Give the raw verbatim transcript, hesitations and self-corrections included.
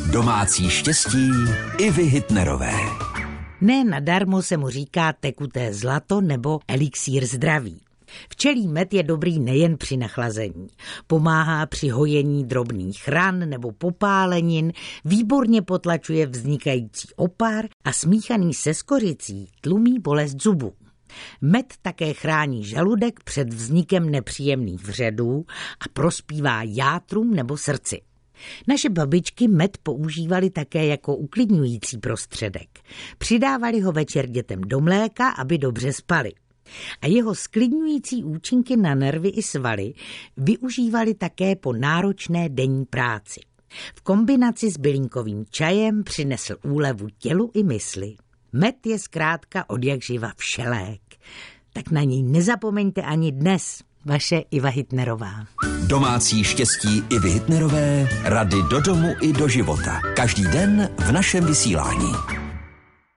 Domácí štěstí Ivy Hitnerové. Ne nadarmo se mu říká tekuté zlato nebo elixír zdraví. Včelí med je dobrý nejen při nachlazení. Pomáhá při hojení drobných ran nebo popálenin, výborně potlačuje vznikající opár a smíchaný se skořicí tlumí bolest zubů. Med také chrání žaludek před vznikem nepříjemných vředů a prospívá játrům nebo srdci. Naše babičky med používaly také jako uklidňující prostředek. Přidávali ho večer dětem do mléka, aby dobře spali. A jeho sklidňující účinky na nervy i svaly využívali také po náročné denní práci. V kombinaci s bylinkovým čajem přinesl úlevu tělu i mysli. Med je zkrátka odjakživa všelék. Tak na něj nezapomeňte ani dnes. Vaše Iva Hitnerová. Domácí štěstí Ivy Hitnerové, rady do domu i do života. Každý den v našem vysílání.